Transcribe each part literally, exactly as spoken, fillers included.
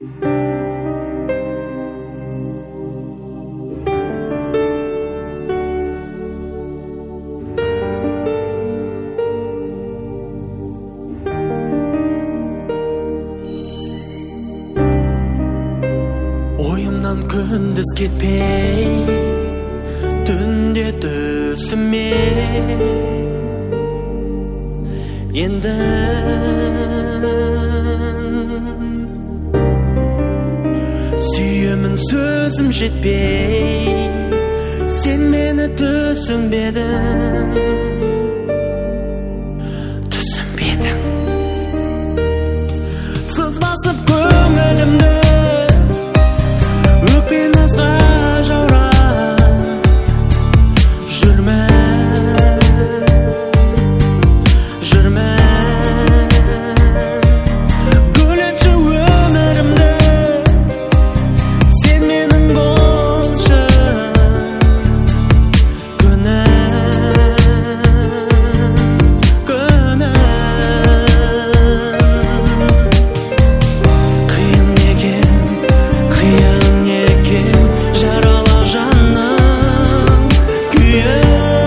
Oyumdan gündüz ketpey, tünde түсіме енді сүйемін сөзім жетпей, сен мені түсінбедің, түсінбедің. Сыз басып көңілімді, өкпе назға жаура жүрмә, жүрмә. Гүлетші өмірімді, сен менің болшы күнәм, күнәм. Қиын екен, қиын екен, жаралы жанның күйін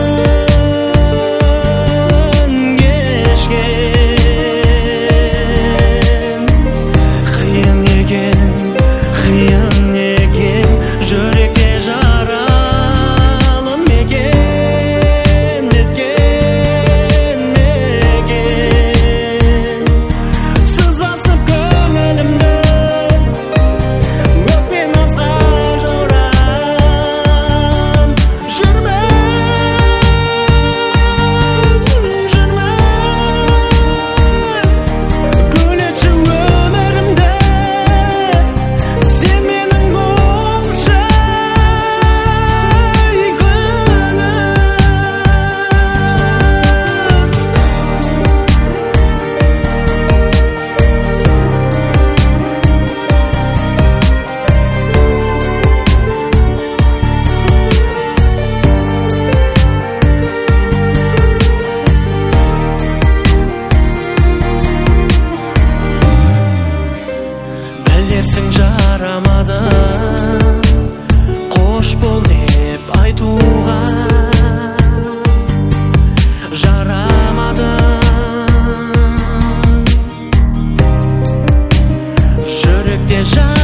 кешкен. Қиын екен, қиын екен, жүректе жаралы мекен еткен мекен. Сыз басып көңілімді, өкпе назға жаурап жүрмә, жүрмә. Гүлетші өмірімді, сен менің болшы күнәм. Білерсің жарамады, қош бол деп айтуға, жарамады. Жүректе жар